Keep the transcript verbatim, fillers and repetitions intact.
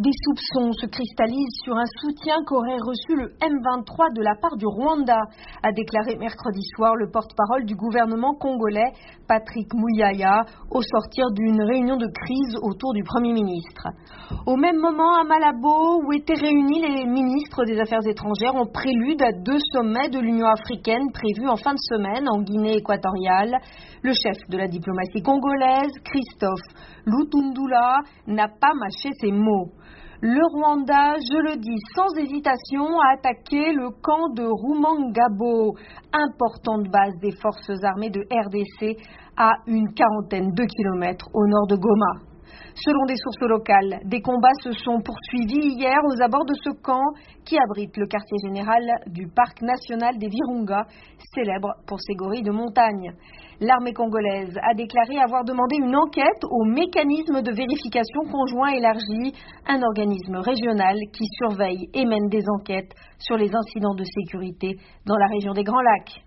Des soupçons se cristallisent sur un soutien qu'aurait reçu le M vingt-trois de la part du Rwanda, a déclaré mercredi soir le porte-parole du gouvernement congolais, Patrick Muyaya, au sortir d'une réunion de crise autour du Premier ministre. Au même moment, à Malabo, où étaient réunis les ministres des Affaires étrangères, en prélude à deux sommets de l'Union africaine prévus en fin de semaine en Guinée équatoriale, le chef de la diplomatie congolaise, Christophe Lutundula, n'a pas mâché ses mots. Le Rwanda, je le dis sans hésitation, a attaqué le camp de Rumangabo, importante base des forces armées de R D C à une quarantaine de kilomètres au nord de Goma. Selon des sources locales, des combats se sont poursuivis hier aux abords de ce camp qui abrite le quartier général du parc national des Virunga, célèbre pour ses gorilles de montagne. L'armée congolaise a déclaré avoir demandé une enquête au mécanisme de vérification conjoint élargi, un organisme régional qui surveille et mène des enquêtes sur les incidents de sécurité dans la région des Grands Lacs.